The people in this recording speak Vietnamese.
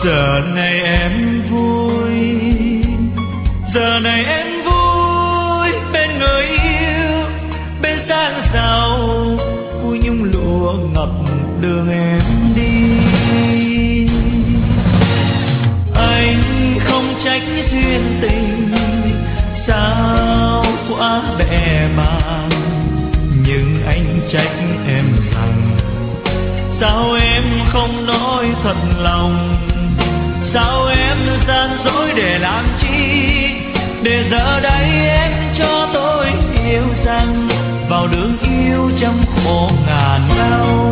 Giờ này em vui, giờ này em vui bên người yêu, bên sáng giàu vui nhung lụa ngập đường em đi. Anh không trách duyên tình sao quá bẽ bàng, nhưng anh trách em rằng sao em không nói thật lòng, sao em gian dối để làm chi, để giờ đây em cho tôi hiểu rằng vào đường yêu trăm khổ ngàn đau.